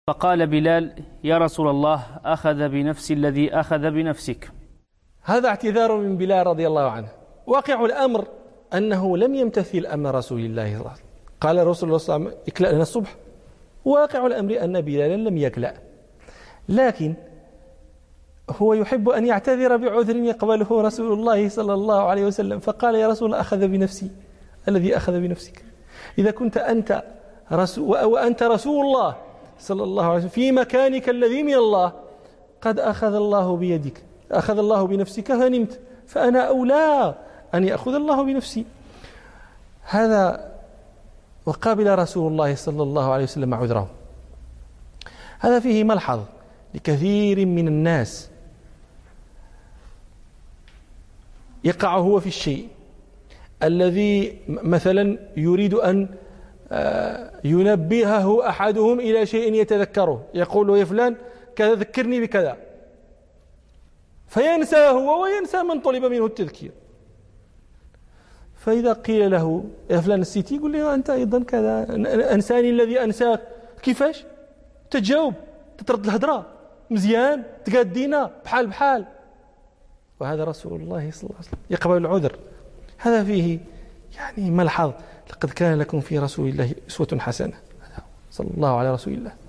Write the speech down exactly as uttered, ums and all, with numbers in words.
فقال بلال: يا رسول الله، أخذ بنفس الذي أخذ بنفسك. هذا اعتذار من بلال رضي الله عنه. واقع الأمر أنه لم يمتثل أمر رسول الله صلى الله عليه وسلم. قال الرسول صلى الله عليه وسلم: اكلأ لنا الصبح. واقع الأمر أن بلالا لم يكلأ، لكن هو يحب أن يعتذر بعذر يقبله رسول الله صلى الله عليه وسلم، فقال: يا رسول الله، أخذ بنفسي الذي أخذ بنفسك. إذا كنت أنت رسول وأنت رسول الله صلى الله عليه وسلم في مكانك الذي من الله، قد أخذ الله بيدك، أخذ الله بنفسك فنمت، فأنا أولى أن يأخذ الله بنفسي. هذا وقابل رسول الله صلى الله عليه وسلم عذره. هذا فيه ملحظ لكثير من الناس، يقع هو في الشيء الذي مثلا يريد أن ينبهه أحدهم إلى شيء يتذكره، يقول له: يا فلان كذا ذكرني بكذا، فينسى هو وينسى من طلب منه التذكير. فإذا قيل له: يا فلان السيتي، يقول لي: أنت أيضا كذا، أنساني الذي أنساك. كيفاش تجاوب؟ تترد الهدرة مزيان، تقادينا بحال بحال. وهذا رسول الله صلى الله عليه وسلم يقبل العذر. هذا فيه يعني ملحظ: لقد كان لكم في رسول الله أسوة حسنة. صلى الله على رسول الله.